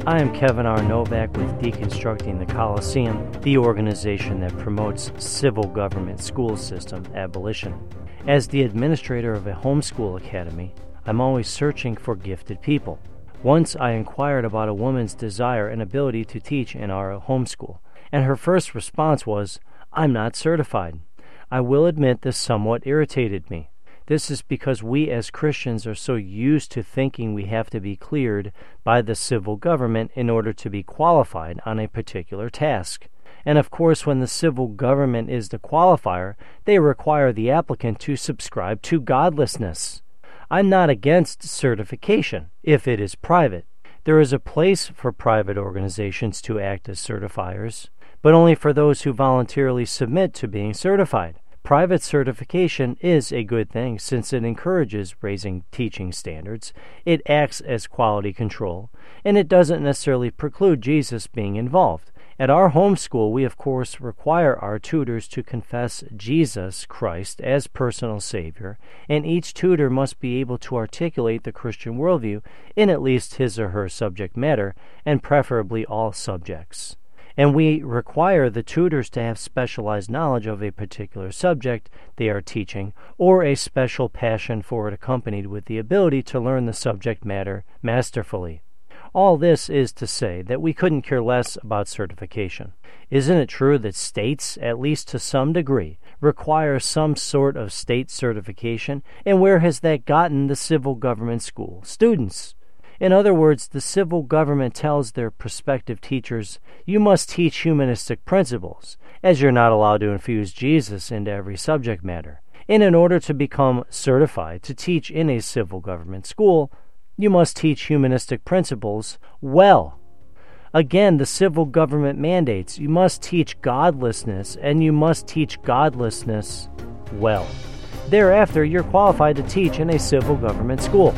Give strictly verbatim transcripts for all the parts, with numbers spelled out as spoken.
I am Kevin R. Novak with Deconstructing the Coliseum, the organization that promotes civil government school system abolition. As the administrator of a homeschool academy, I'm always searching for gifted people. Once I inquired about a woman's desire and ability to teach in our homeschool, and her first response was, "I'm not certified." I will admit this somewhat irritated me. This is because we as Christians are so used to thinking we have to be cleared by the civil government in order to be qualified on a particular task. And of course, when the civil government is the qualifier, they require the applicant to subscribe to godlessness. I'm not against certification, if it is private. There is a place for private organizations to act as certifiers, but only for those who voluntarily submit to being certified. Private certification is a good thing since it encourages raising teaching standards, it acts as quality control, and it doesn't necessarily preclude Jesus being involved. At our homeschool, we of course require our tutors to confess Jesus Christ as personal Savior, and each tutor must be able to articulate the Christian worldview in at least his or her subject matter, and preferably all subjects. And we require the tutors to have specialized knowledge of a particular subject they are teaching, or a special passion for it accompanied with the ability to learn the subject matter masterfully. All this is to say that we couldn't care less about certification. Isn't it true that states, at least to some degree, require some sort of state certification? And where has that gotten the civil government school students? In other words, the civil government tells their prospective teachers, you must teach humanistic principles, as you're not allowed to infuse Jesus into every subject matter. And in order to become certified to teach in a civil government school, you must teach humanistic principles well. Again, the civil government mandates you must teach godlessness, and you must teach godlessness well. Thereafter, you're qualified to teach in a civil government school.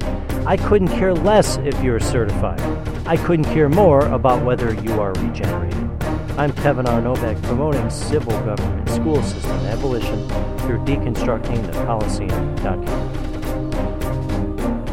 I couldn't care less if you're certified. I couldn't care more about whether you are regenerated. I'm Kevin R. Novak, promoting civil government school system abolition through deconstructing the coliseum dot com.